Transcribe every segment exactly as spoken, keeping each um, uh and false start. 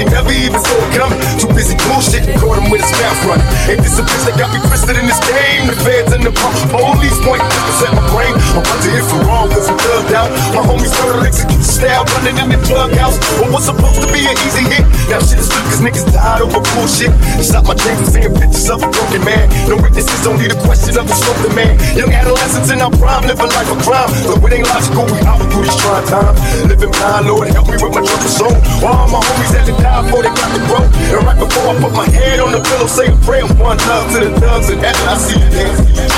he never even saw it coming. Too busy bullshitting, caught him with his mouth running. Ain't this a bitch that got me twisted in this game? The feds and the pump, police point pistols at my brain. I wonder if I'm wrong, cause I'm thugged out. My homies murder execute style, running in the drug house. What was supposed to be an easy hit, now shit is slick cause niggas died over bullshit. Stop my dreams and seeing pictures of a broken man. No witnesses, only the question of a smoking man. Young adolescents in our prime, living life a crime. Though it ain't logical, we out through these trying times. Living blind, Lord, help me with my troubled soul. All my homies had to die before they got to grow. And right before I put my head on the pillow, say a prayer, one love to the thugs, and after I see you dance.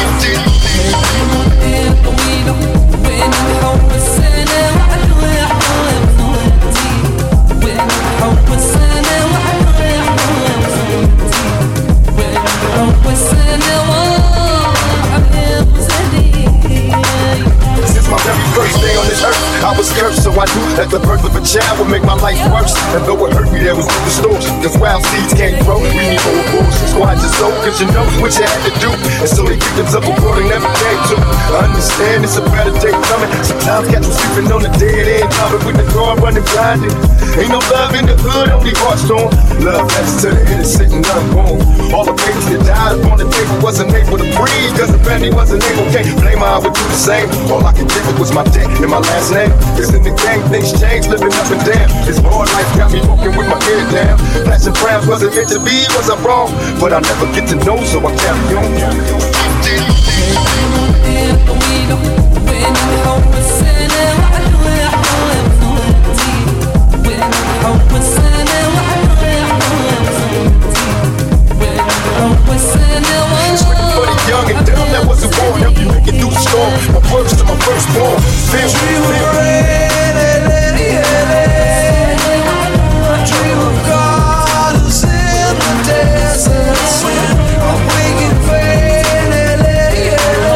Since my very first day on this earth, I was cursed, so I knew that the birth of a child would make my life worse. And though it hurt me, there was no distortion, cause wild seeds can't grow. We need more abortions, squad your soul, cause you know what you had to do. And so they victims of a world they never came to. I understand it's a better day coming. Sometimes got them sleeping on the dead end, covered with the guard running blinded. Ain't no love in the hood, only heart storm. Love letters to the innocent and unborn. All the babies that died up on the table wasn't able to breathe, cause the family wasn't able. Can't blame her, I would do the same. All I could give it was my dick and my last name. Cause in the gang, things change, living up and down. This hard life got me walking with my head down. Flashing frowns, wasn't meant to be, was I wrong? But I never get to know, so I carry on. It's written for the young and dumb that wasn't born. Help you make it through the storm. My words to my firstborn. Feel, feel, feel. Dream of gardens in the desert. I'm waking faded.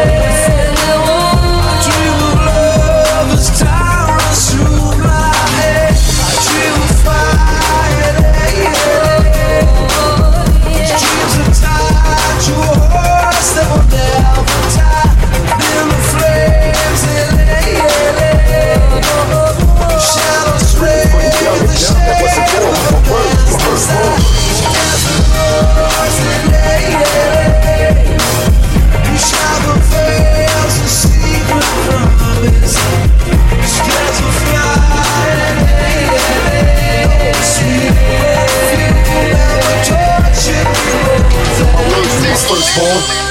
I dream of love as time runs through my head. I dream of fire. Dreams are tied to a horse that will never die. In the flames, shadows rain. That wasn't born. My words, my firstborn. You shall fulfill the secret promise. Scared to fly. Sweet baby, never torture me. My words, my firstborn.